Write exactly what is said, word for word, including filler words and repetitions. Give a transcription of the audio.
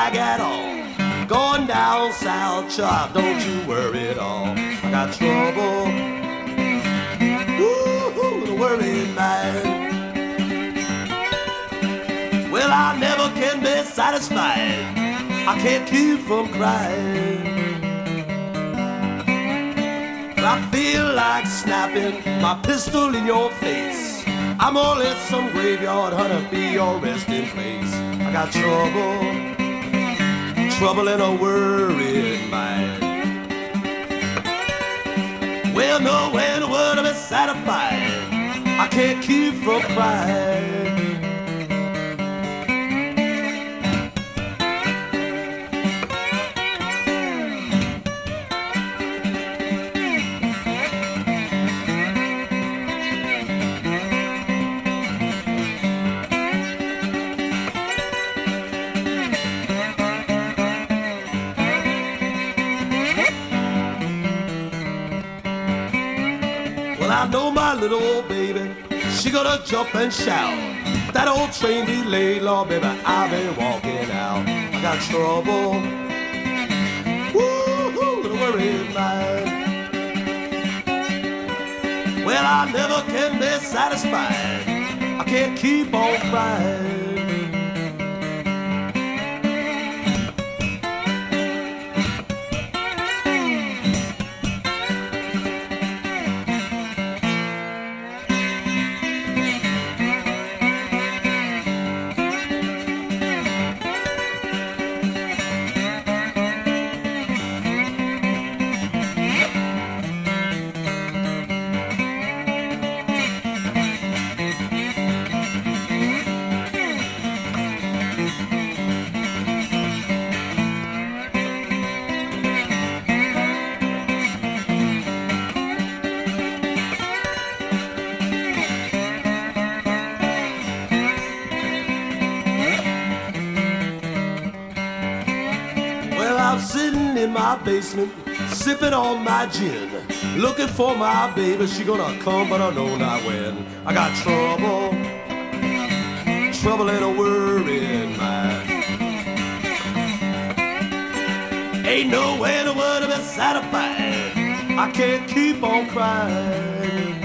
drag at all. Going down south, child, don't you worry at all. I got trouble, woo-hoo, the worried man. Well, I never can be satisfied. I can't keep from crying. I feel like snapping my pistol in your face. I'm only some graveyard hunter, be your resting place. I got trouble, trouble in a worried mind. Well, nowhere in the world to be satisfied. I can't keep from crying. I know my little old baby, she gonna jump and shout. That old train delayed, Lord, baby, I've been walking out. I got trouble, woo-hoo, little worried mind. Well, I never can be satisfied. I can't keep on crying. I'm sitting in my basement, sipping on my gin, looking for my baby. She gonna come, but I know not when. I got trouble, trouble in a worried mind. Ain't no way in the world to be satisfied. I can't keep on crying.